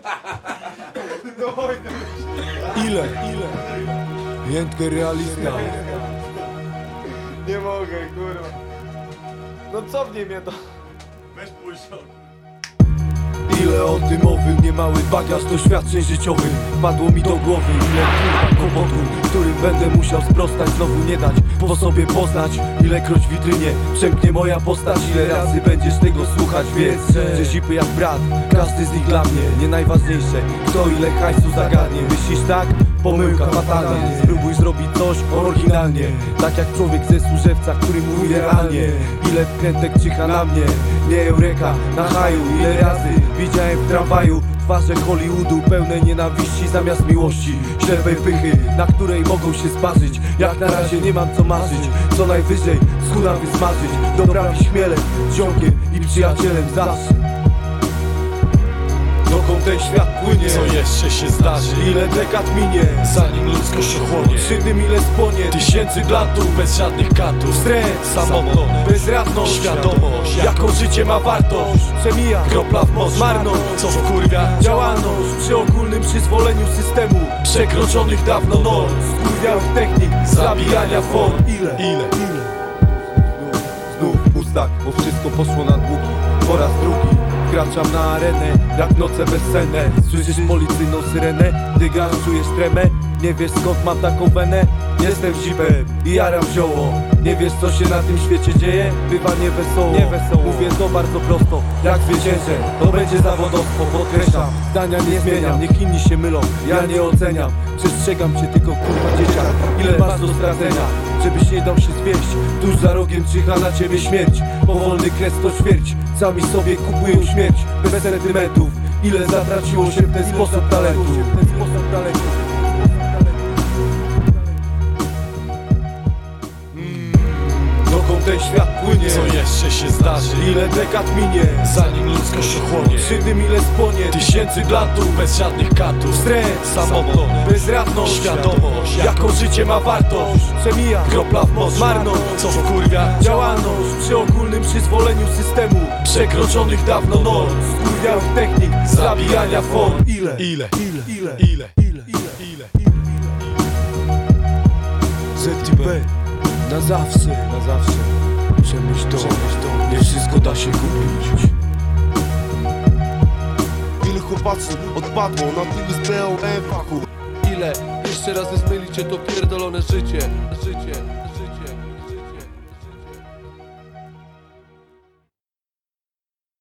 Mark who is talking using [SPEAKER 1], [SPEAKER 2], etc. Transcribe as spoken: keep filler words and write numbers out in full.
[SPEAKER 1] Ile? Ile? Jędkę realista.
[SPEAKER 2] Nie mogę, kurwa. No cofnij mnie to.
[SPEAKER 3] Weź pójść.
[SPEAKER 1] Ile o tym mowy, niemały bagaż doświadczeń życiowych padło mi do głowy. Ile kurwa kłopotów, którym będę musiał sprostać, znowu nie dać po sobie poznać. Ilekroć w witrynie przemknie moja postać, ile razy będziesz tego słuchać. Wiedz, że zipy jak brat, każdy z nich dla mnie nie najważniejsze, kto ile hajsu zagarnie. Myślisz tak? Pomyłka fatalna. Spróbuj zrobić coś oryginalnie, tak jak człowiek ze służewca, który mówi realnie. Ile wkrętek czyha na mnie, nie eureka, na haju. Ile razy widziałem w tramwaju twarze Hollywoodu pełne nienawiści zamiast miłości, ślepej pychy, na której mogą się sparzyć. Jak na razie nie mam co marzyć, co najwyżej skóra wysmażyć. Dobrami śmielem, z ziomkiem i przyjacielem zawsze. Dokąd ten świat płynie,
[SPEAKER 3] Co jeszcze się zdarzy?
[SPEAKER 1] ile dekad minie,
[SPEAKER 3] Zanim ludzkość ochłonie.
[SPEAKER 1] przy tym ile spłonie
[SPEAKER 3] Tysięcy latów bez żadnych katów.
[SPEAKER 1] Stres,
[SPEAKER 3] samotność,
[SPEAKER 1] bezradność,
[SPEAKER 3] świadomość,
[SPEAKER 1] jaką życie ma wartość. Przemija
[SPEAKER 3] kropla w morzu,
[SPEAKER 1] marność,
[SPEAKER 3] co wkurwia.
[SPEAKER 1] działalność przy ogólnym przyzwoleniu systemu
[SPEAKER 3] Przekroczonych dawno norm,
[SPEAKER 1] skurwiałych technik zabijania form. Ile?
[SPEAKER 3] Ile?
[SPEAKER 1] Ile? Znów pustak, bo wszystko poszło na długi. Po raz drugi wkraczam na arenę, jak noce bezsenne. Słyszysz policyjną syrenę, dygasz, czujesz tremę. Nie wiesz skąd mam taką wenę? Jestem zipem i jaram zioło. Nie wiesz co się na tym świecie dzieje? Bywa niewesoło, niewesoło. Mówię to bardzo prosto, jak zwyciężę, to będzie zawodowstwo. Podkreślam, zdania nie zmieniam, niech inni się mylą, ja nie oceniam. Przestrzegam cię tylko kurwa dzieciak, ile masz do stracenia, żebyś nie dał się zwieść. Tuż za rogiem czyha na ciebie śmierć, powolny kres to ćwierć. Sami sobie kupują śmierć, bez sentymentów. Ile zatraciło się w ten sposób talentu. Dokąd ten świat płynie,
[SPEAKER 3] Co jeszcze się zdarzy?
[SPEAKER 1] ile dekad minie,
[SPEAKER 3] Zanim ludzkość ochłonie.
[SPEAKER 1] przy tym ile spłonie.
[SPEAKER 3] Tysięcy latów bez żadnych katów.
[SPEAKER 1] Stres,
[SPEAKER 3] samotność,
[SPEAKER 1] bezradność,
[SPEAKER 3] świadomość,
[SPEAKER 1] jaką życie ma wartość. Przemija
[SPEAKER 3] kropla w morzu,
[SPEAKER 1] marność,
[SPEAKER 3] co wkurwia.
[SPEAKER 1] działalność przy ogólnym przyzwoleniu systemu
[SPEAKER 3] Przekroczonych dawno norm,
[SPEAKER 1] skurwiałych technik zabijania form. Ile?
[SPEAKER 3] Ile?
[SPEAKER 1] Ile?
[SPEAKER 3] Ile?
[SPEAKER 1] Ile? Ile? Ile? Z T B na zawsze, na zawsze. Przemyśl to, nie wszystko da się kupić.
[SPEAKER 4] Ile chłopacy odpadło na tylu z B O M fachu.
[SPEAKER 5] Ile? Jeszcze raz zmylicie to pierdolone życie.